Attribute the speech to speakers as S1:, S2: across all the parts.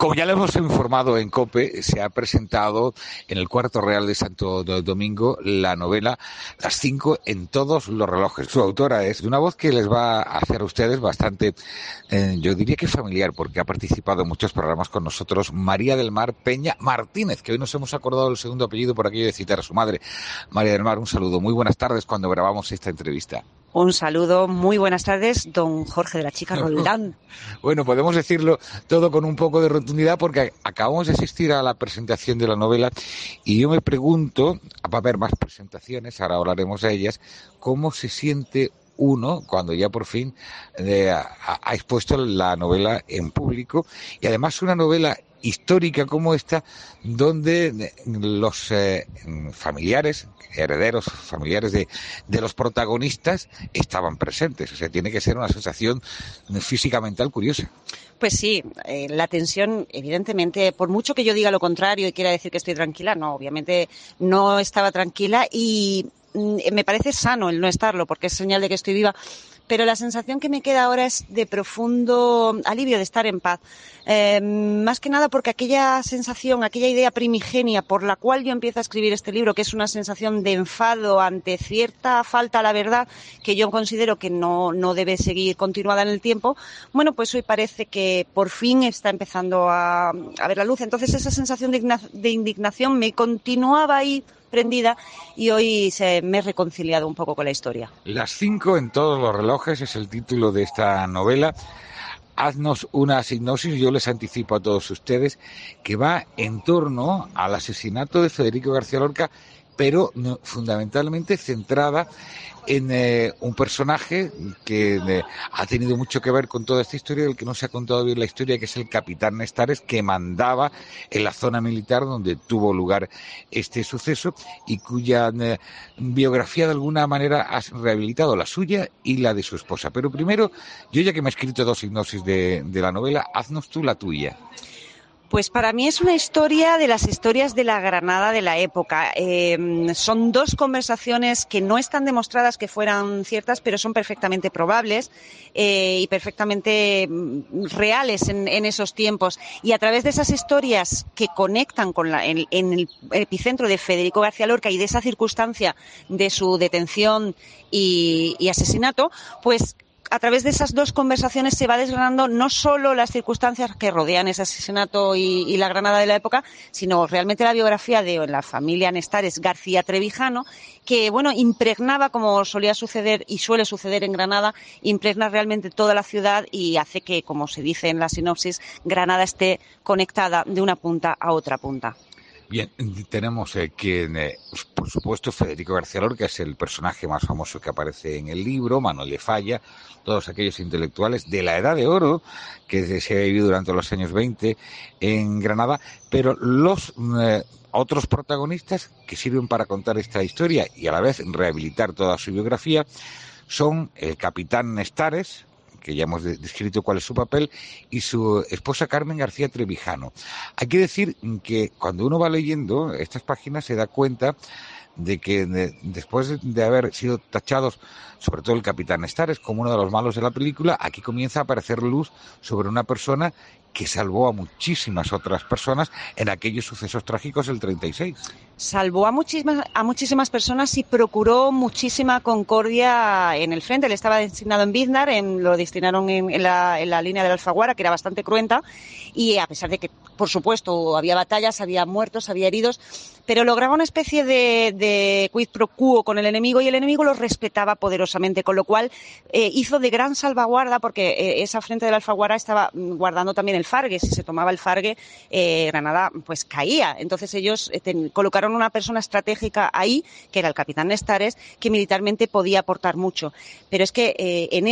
S1: Como ya le hemos informado en COPE, se ha presentado en el Cuarto Real de Santo Domingo la novela Las 5 en todos los relojes. Su autora es de una voz que les va a hacer a ustedes bastante, yo diría que familiar, porque ha participado en muchos programas con nosotros, María del Mar Peña Martínez, que hoy nos hemos acordado del segundo apellido por aquello de citar a su madre. María del Mar, un saludo. Muy buenas tardes cuando grabamos esta entrevista.
S2: Un saludo, muy buenas tardes, don Jorge de la Chica Roldán.
S1: Bueno, podemos decirlo todo con un poco de rotundidad porque acabamos de asistir a la presentación de la novela y yo me pregunto, va a haber más presentaciones, ahora hablaremos de ellas, ¿cómo se siente uno cuando ya por fin ha expuesto la novela en público? Y además una novela histórica como esta, donde los familiares, herederos, familiares de los protagonistas estaban presentes. O sea, tiene que ser una sensación física, mental curiosa.
S2: Pues sí, la tensión, evidentemente, por mucho que yo diga lo contrario y quiera decir que estoy tranquila, no, obviamente no estaba tranquila y me parece sano el no estarlo porque es señal de que estoy viva. Pero la sensación que me queda ahora es de profundo alivio, de estar en paz. Más que nada porque aquella sensación, aquella idea primigenia por la cual yo empiezo a escribir este libro, que es una sensación de enfado ante cierta falta a la verdad, que yo considero que no debe seguir continuada en el tiempo, bueno, pues hoy parece que por fin está empezando a ver la luz. Entonces esa sensación de indignación me continuaba ahí prendida y hoy me he reconciliado un poco con la historia.
S1: Las 5 en todos los relojes es el título de esta novela. Haznos una sinopsis, yo les anticipo a todos ustedes, que va en torno al asesinato de Federico García Lorca, pero fundamentalmente centrada en un personaje que ha tenido mucho que ver con toda esta historia, del que no se ha contado bien la historia, que es el capitán Nestares, que mandaba en la zona militar donde tuvo lugar este suceso y cuya biografía de alguna manera has rehabilitado, la suya y la de su esposa. Pero primero, yo ya que me he escrito 2 sinopsis de la novela, haznos tú la tuya.
S2: Pues para mí es una historia de las historias de la Granada de la época. Son 2 conversaciones que no están demostradas que fueran ciertas, pero son perfectamente probables y perfectamente reales en esos tiempos. Y a través de esas historias que conectan con en el epicentro de Federico García Lorca y de esa circunstancia de su detención y asesinato, pues a través de esas 2 conversaciones se va desgranando no solo las circunstancias que rodean ese asesinato y la Granada de la época, sino realmente la biografía de la familia Nestares García Trevijano, que bueno, impregnaba, como solía suceder y suele suceder en Granada, impregna realmente toda la ciudad y hace que, como se dice en la sinopsis, Granada esté conectada de una punta a otra punta.
S1: Bien, tenemos que, por supuesto, Federico García Lorca es el personaje más famoso que aparece en el libro, Manuel de Falla, todos aquellos intelectuales de la Edad de Oro que se ha vivido durante los años 20 en Granada, pero los otros protagonistas que sirven para contar esta historia y a la vez rehabilitar toda su biografía son el capitán Nestares, que ya hemos descrito cuál es su papel, y su esposa Carmen García Trevijano. Hay que decir que cuando uno va leyendo estas páginas se da cuenta de que después de haber sido tachados, sobre todo el capitán Nestares, como uno de los malos de la película, aquí comienza a aparecer luz sobre una persona que salvó a muchísimas otras personas en aquellos sucesos trágicos del 36.
S2: Salvó a muchísimas personas y procuró muchísima concordia en el frente. Él estaba destinado en Biznar, lo destinaron en la línea de la Alfaguara, que era bastante cruenta, y a pesar de que, por supuesto, había batallas, había muertos, había heridos, pero lograba una especie de quid pro quo con el enemigo y el enemigo lo respetaba poderosamente, con lo cual hizo de gran salvaguarda, porque esa frente de la Alfaguara estaba guardando también el Fargue. Si se tomaba el Fargue, Granada pues caía. Entonces ellos colocaron una persona estratégica ahí, que era el capitán Nestares, que militarmente podía aportar mucho. Pero es que en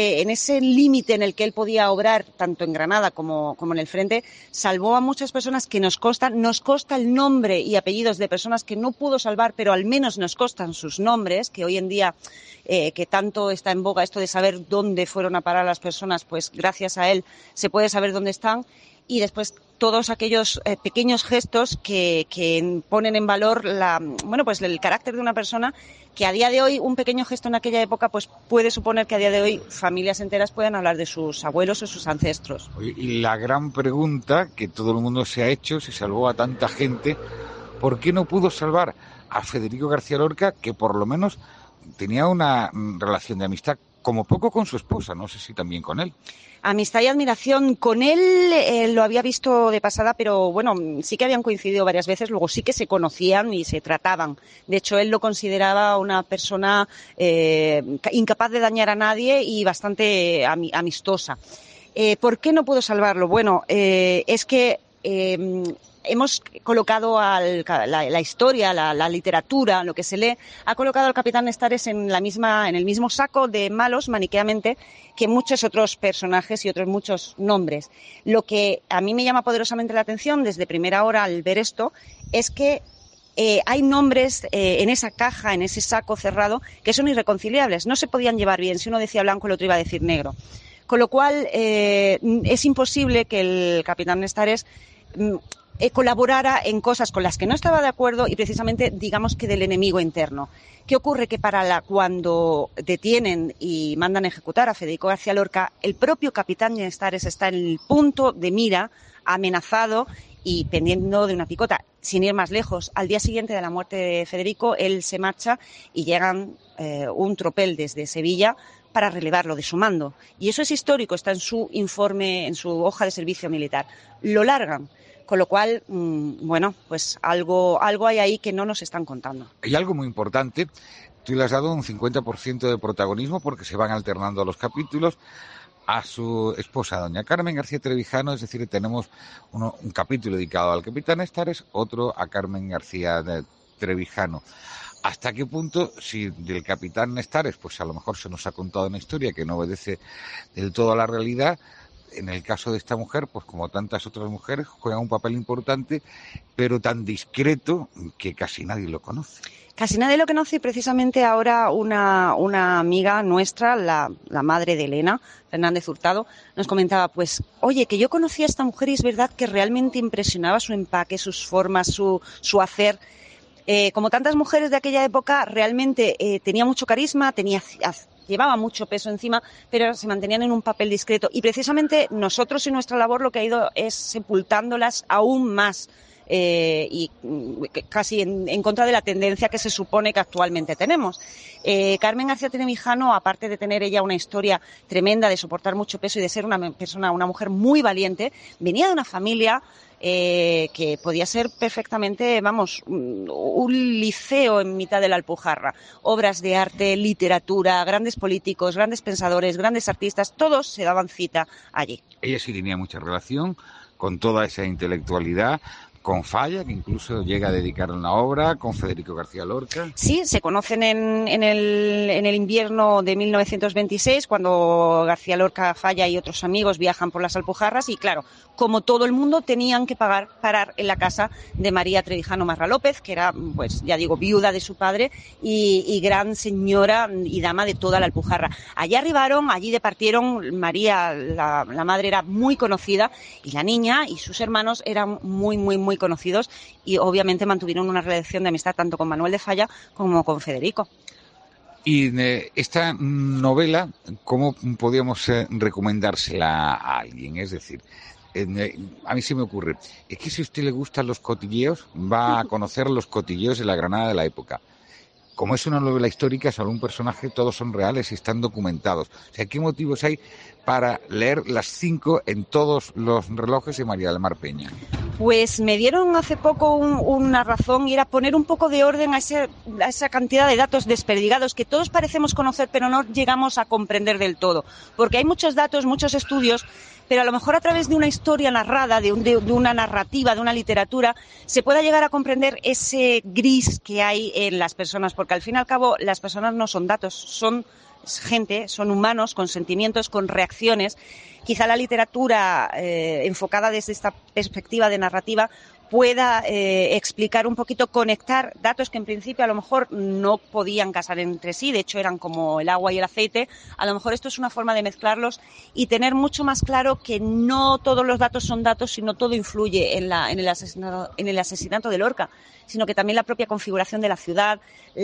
S2: ese límite en el que él podía obrar, tanto en Granada como en el frente, salvó a muchas personas que nos consta el nombre y apellidos de personas que no pudo salvar, pero al menos nos constan sus nombres, que hoy en día que tanto está en boga esto de saber dónde fueron a parar las personas, pues gracias a él se puede saber dónde están. y después todos aquellos pequeños gestos que ponen en valor pues el carácter de una persona, que a día de hoy un pequeño gesto en aquella época pues puede suponer que a día de hoy familias enteras puedan hablar de sus abuelos o sus ancestros.
S1: Y la gran pregunta que todo el mundo se ha hecho, si salvó a tanta gente, ¿por qué no pudo salvar a Federico García Lorca, que por lo menos tenía una relación de amistad, como poco con su esposa, no sé si también con él?
S2: Amistad y admiración con él, lo había visto de pasada, pero bueno, sí que habían coincidido varias veces, luego sí que se conocían y se trataban. De hecho, él lo consideraba una persona incapaz de dañar a nadie y bastante amistosa. ¿Por qué no pudo salvarlo? Bueno, es que hemos colocado la historia, la literatura, lo que se lee, ha colocado al capitán Estares en el mismo saco de malos, maniqueamente, que muchos otros personajes y otros muchos nombres. Lo que a mí me llama poderosamente la atención desde primera hora al ver esto es que hay nombres en esa caja, en ese saco cerrado, que son irreconciliables. No se podían llevar bien. Si uno decía blanco, el otro iba a decir negro. Con lo cual, es imposible que el capitán Estares colaborara en cosas con las que no estaba de acuerdo y precisamente digamos que del enemigo interno. ¿Qué ocurre? Que cuando detienen y mandan ejecutar a Federico García Lorca, el propio capitán Estares está en el punto de mira, amenazado y pendiendo de una picota. Sin ir más lejos, al día siguiente de la muerte de Federico, él se marcha y llegan un tropel desde Sevilla para relevarlo de su mando. Y eso es histórico, está en su informe, en su hoja de servicio militar. Lo largan. Con lo cual, bueno, pues algo hay ahí que no nos están contando.
S1: Hay algo muy importante. Tú le has dado un 50% de protagonismo porque se van alternando los capítulos a su esposa, doña Carmen García Trevijano, es decir, tenemos un capítulo dedicado al capitán Estares, otro a Carmen García Trevijano. ¿Hasta qué punto, si del capitán Estares, pues a lo mejor se nos ha contado una historia que no obedece del todo a la realidad? En el caso de esta mujer, pues como tantas otras mujeres, juega un papel importante, pero tan discreto que casi nadie lo conoce.
S2: Casi nadie lo conoce y precisamente ahora una amiga nuestra, la madre de Elena, Fernández Hurtado, nos comentaba, pues, oye, que yo conocí a esta mujer y es verdad que realmente impresionaba su empaque, sus formas, su hacer. Como tantas mujeres de aquella época, realmente tenía mucho carisma, llevaba mucho peso encima, pero se mantenían en un papel discreto. Y precisamente nosotros y nuestra labor lo que ha ido es sepultándolas aún más y casi en contra de la tendencia que se supone que actualmente tenemos. Carmen García Trevijano, aparte de tener ella una historia tremenda, de soportar mucho peso y de ser una mujer muy valiente, venía de una familia que podía ser perfectamente, un liceo en mitad de la Alpujarra. Obras de arte, literatura, grandes políticos, grandes pensadores, grandes artistas, todos se daban cita allí.
S1: Ella sí tenía mucha relación con toda esa intelectualidad, con Falla, que incluso llega a dedicar una obra, con Federico García Lorca.
S2: Sí, se conocen en el invierno de 1926, cuando García Lorca, Falla y otros amigos viajan por las Alpujarras y, claro, como todo el mundo, tenían que parar en la casa de María Trevijano Marra López, que era, pues ya digo, viuda de su padre y gran señora y dama de toda la Alpujarra. Allí arribaron, allí departieron. María, la madre, era muy conocida y la niña y sus hermanos eran muy conocidos y obviamente mantuvieron una relación de amistad tanto con Manuel de Falla como con Federico.
S1: Y esta novela, ¿cómo podríamos recomendársela a alguien? Es decir, a mí se me ocurre, es que si a usted le gustan los cotilleos, va a conocer los cotilleos de la Granada de la época. Como es una novela histórica, solo un personaje, todos son reales y están documentados. O sea, ¿qué motivos hay para leer las 5 en todos los relojes de María del Mar Peña?
S2: Pues me dieron hace poco una razón y era poner un poco de orden a esa cantidad de datos desperdigados que todos parecemos conocer pero no llegamos a comprender del todo. Porque hay muchos datos, muchos estudios, pero a lo mejor a través de una historia narrada, de una narrativa, de una literatura, se pueda llegar a comprender ese gris que hay en las personas, porque al fin y al cabo las personas no son datos, son gente, son humanos con sentimientos, con reacciones, quizá la literatura enfocada desde esta perspectiva de narrativa pueda explicar un poquito, conectar datos que en principio a lo mejor no podían casar entre sí, de hecho eran como el agua y el aceite. A lo mejor esto es una forma de mezclarlos y tener mucho más claro que no todos los datos son datos, sino todo influye en el asesinato de Lorca, sino que también la propia configuración de la ciudad,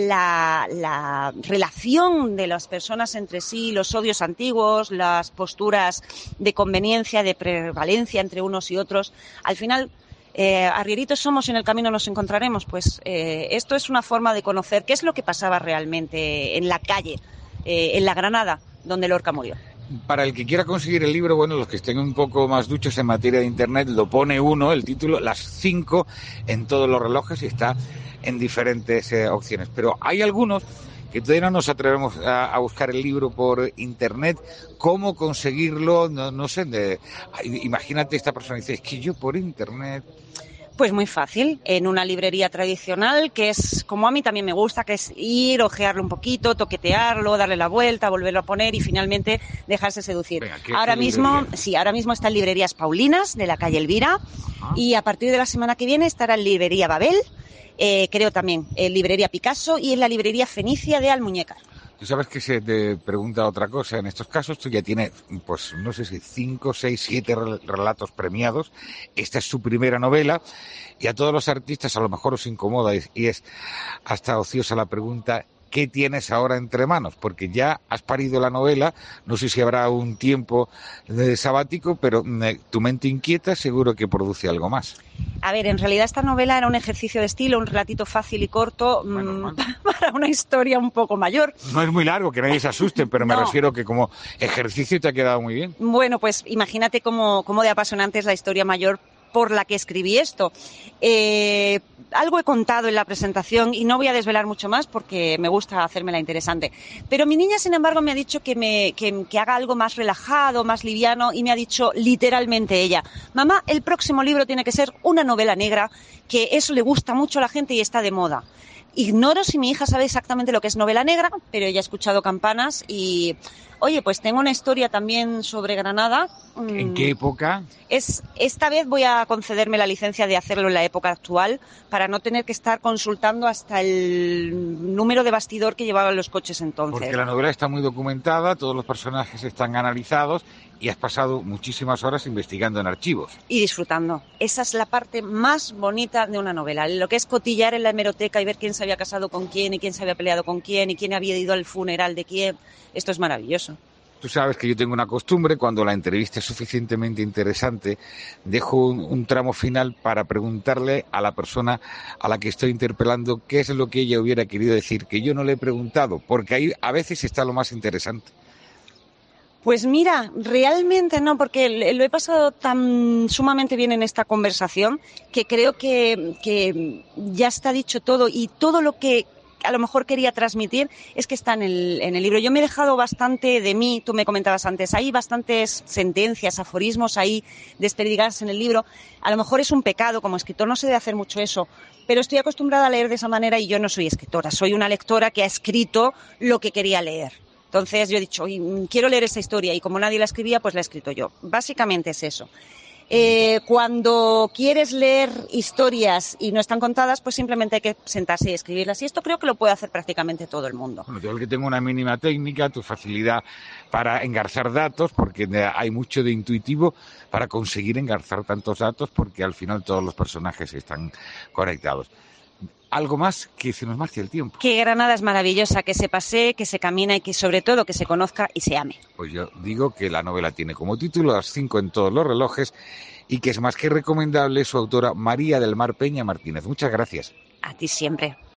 S2: la relación de las personas entre sí, los odios antiguos, las posturas de conveniencia, de prevalencia entre unos y otros. Al final, arrieritos somos y en el camino nos encontraremos. Pues esto es una forma de conocer qué es lo que pasaba realmente en la calle, en la Granada, donde Lorca murió.
S1: Para el que quiera conseguir el libro, bueno, los que estén un poco más duchos en materia de Internet, lo pone uno, el título, Las 5 en todos los relojes, y está en diferentes opciones. Pero hay algunos que todavía no nos atrevemos a buscar el libro por Internet. ¿Cómo conseguirlo? No sé, imagínate esta persona dice, es que yo por Internet...
S2: Pues muy fácil, en una librería tradicional, que es como a mí también me gusta, que es ir, ojearlo un poquito, toquetearlo, darle la vuelta, volverlo a poner y finalmente dejarse seducir.
S1: Venga,
S2: ahora mismo está en librerías Paulinas, de la calle Elvira, y a partir de la semana que viene estará en librería Babel, creo también, en librería Picasso y en la librería Fenicia de Almuñécar.
S1: Tú sabes que se te pregunta otra cosa. En estos casos tú ya tienes, pues no sé si 5, 6, 7 relatos premiados. Esta es su primera novela y a todos los artistas a lo mejor os incomoda y es hasta ociosa la pregunta, ¿qué tienes ahora entre manos? Porque ya has parido la novela, no sé si habrá un tiempo de sabático, pero tu mente inquieta seguro que produce algo más.
S2: A ver, en realidad esta novela era un ejercicio de estilo, un relatito fácil y corto para una historia un poco mayor.
S1: No es muy largo, que nadie se asuste, pero me refiero que como ejercicio te ha quedado muy bien.
S2: Bueno, pues imagínate cómo de apasionante es la historia mayor por la que escribí esto. Algo he contado en la presentación y no voy a desvelar mucho más porque me gusta hacérmela interesante. Pero mi niña, sin embargo, me ha dicho que haga algo más relajado, más liviano, y me ha dicho literalmente ella, mamá, el próximo libro tiene que ser una novela negra, que eso le gusta mucho a la gente y está de moda. Ignoro si mi hija sabe exactamente lo que es novela negra, pero ella ha escuchado campanas y... Oye, pues tengo una historia también sobre Granada.
S1: ¿En qué época?
S2: Esta vez voy a concederme la licencia de hacerlo en la época actual para no tener que estar consultando hasta el número de bastidor que llevaban los coches entonces.
S1: Porque la novela está muy documentada, todos los personajes están analizados y has pasado muchísimas horas investigando en archivos.
S2: Y disfrutando. Esa es la parte más bonita de una novela, lo que es cotillar en la hemeroteca y ver quién se había casado con quién y quién se había peleado con quién y quién había ido al funeral de quién. Esto es maravilloso.
S1: Tú sabes que yo tengo una costumbre, cuando la entrevista es suficientemente interesante, dejo un tramo final para preguntarle a la persona a la que estoy interpelando qué es lo que ella hubiera querido decir, que yo no le he preguntado, porque ahí a veces está lo más interesante.
S2: Pues mira, realmente no, porque lo he pasado tan sumamente bien en esta conversación que creo que ya está dicho todo y todo lo que a lo mejor quería transmitir es que está en el libro. Yo me he dejado bastante de mí, tú me comentabas antes, hay bastantes sentencias, aforismos ahí desperdigadas en el libro. A lo mejor es un pecado, como escritor no se debe hacer mucho eso, pero estoy acostumbrada a leer de esa manera y yo no soy escritora, soy una lectora que ha escrito lo que quería leer. Entonces yo he dicho, quiero leer esa historia y como nadie la escribía, pues la he escrito yo. Básicamente es eso. Cuando quieres leer historias y no están contadas, pues simplemente hay que sentarse y escribirlas. Y esto creo que lo puede hacer prácticamente todo el mundo.
S1: Bueno, yo que tengo una mínima técnica, tu facilidad para engarzar datos, porque hay mucho de intuitivo para conseguir engarzar tantos datos, porque al final todos los personajes están conectados. Algo más, que se nos marche el tiempo.
S2: Que Granada es maravillosa, que se pasee, que se camina y que sobre todo que se conozca y se ame.
S1: Pues yo digo que la novela tiene como título Las 5 en todos los relojes y que es más que recomendable su autora María del Mar Peña Martínez. Muchas gracias.
S2: A ti siempre.